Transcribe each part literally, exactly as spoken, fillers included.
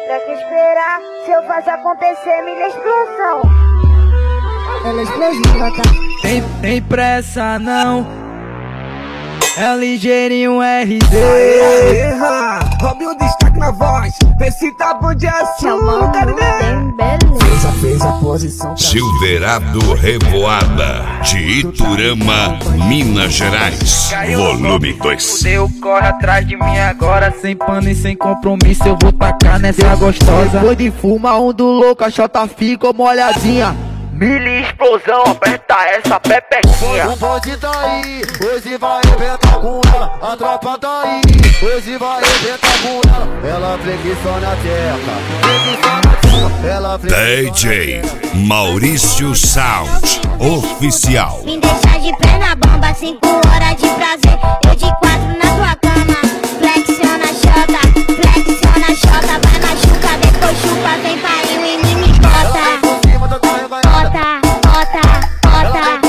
Pra que esperar? Se eu faço acontecer, minha explosão. Ela é explosiva, tá? Tem, tem pressa não, é ligeirinho R D. Roube o destaque na voz, vê se tá bom de açúcar, né? Fez a, fez a posição. Silverado Revoada, de Iturama, Minas Gerais. Volume dois. Fudeu, corre atrás de mim agora. Sem pano e sem compromisso, eu vou tacar nessa gostosa. Foi de fuma, um do louco, a chota fica molhadinha. Mili explosão, aperta essa pepequinha. O bonde tá aí, hoje vai arrebentar com ela. A tropa tá aí, hoje vai arrebentar com ela. Ela flexiona a teca, flexiona a teca. Ela D J Maurício Sound Oficial. Me deixa de pé na bomba, cinco horas de prazer. Eu de quatro na tua cama. Flexiona a chota, flexiona a chota. Vai machucar, depois chupa, vem parinho e nem me bota. Bota, bota, bota.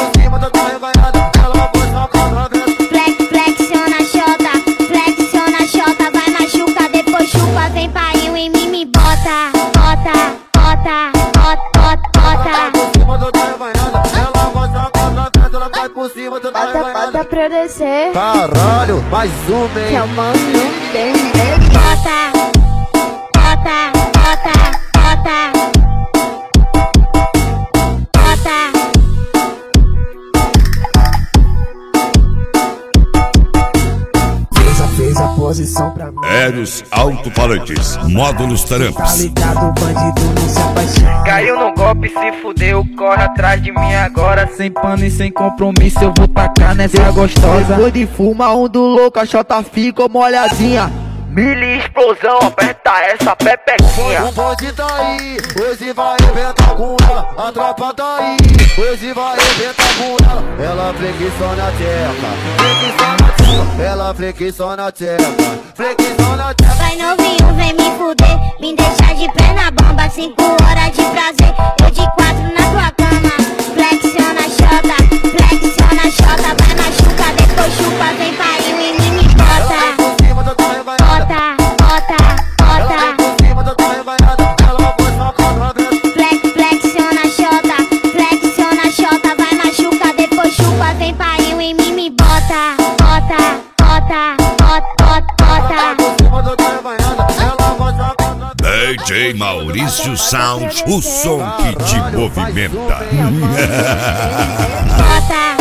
Flex, flexiona a chota, flexiona a chota. Vai machucar, depois chupa, vem parinho em mim, me bota. Bota, bota, bota, bota, bota. Bota pra eu descer. Caralho, mais um, hein? Que é o mano tem bota, bota, bota, bota. Fez a posição pra mim. Eros Alto-Falantes, Módulos Tá Tarampas. ligado, bandido não se apaixona. Caiu no golpe, se fudeu, corre atrás de mim agora. Sem pano e sem compromisso, eu vou tacar nessa gostosa. Foi de fuma, um do louco, a chota fica molhadinha. Mili explosão, aperta essa pepequinha. O bonde tá aí, hoje vai arrebentar com ela. A tropa tá aí, hoje vai arrebentar com ela. Ela flexiona a teca, flexiona a teca. Ela flexiona a teca, flexiona a teca. Vai novinho, vem me fuder. Me deixa de pé na bomba, cinco horas de prazer. Eu de quatro na tua cama. Flexiona a chota, flexiona a chota. Vai machucar, depois chupa, vem parinho e nem me bota. Bota, bota, bota. Flex, flexiona a chota, flexiona a chota. Vai machucar, depois chupa, vem parinho em mim, me bota. Bota, bota, bota, bota, bota. D J Maurício Sound, o som que te movimenta. Bota.